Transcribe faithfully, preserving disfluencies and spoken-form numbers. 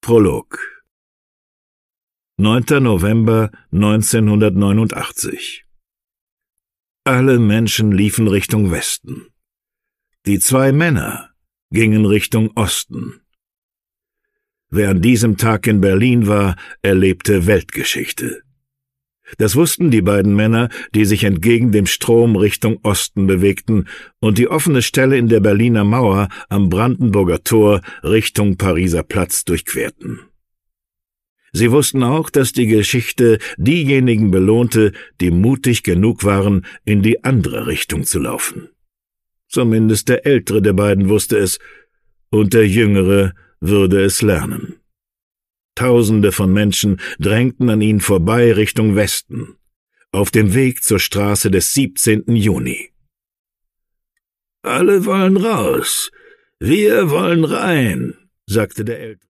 Prolog. neunter November neunzehnhundertneunundachtzig. Alle Menschen liefen Richtung Westen. Die zwei Männer gingen Richtung Osten. Wer an diesem Tag in Berlin war, erlebte Weltgeschichte. Das wussten die beiden Männer, die sich entgegen dem Strom Richtung Osten bewegten und die offene Stelle in der Berliner Mauer am Brandenburger Tor Richtung Pariser Platz durchquerten. Sie wussten auch, dass die Geschichte diejenigen belohnte, die mutig genug waren, in die andere Richtung zu laufen. Zumindest der Ältere der beiden wusste es, und der Jüngere würde es lernen. Tausende von Menschen drängten an ihnen vorbei Richtung Westen, auf dem Weg zur Straße des siebzehnten Juni. »Alle wollen raus, wir wollen rein«, sagte der Ältere.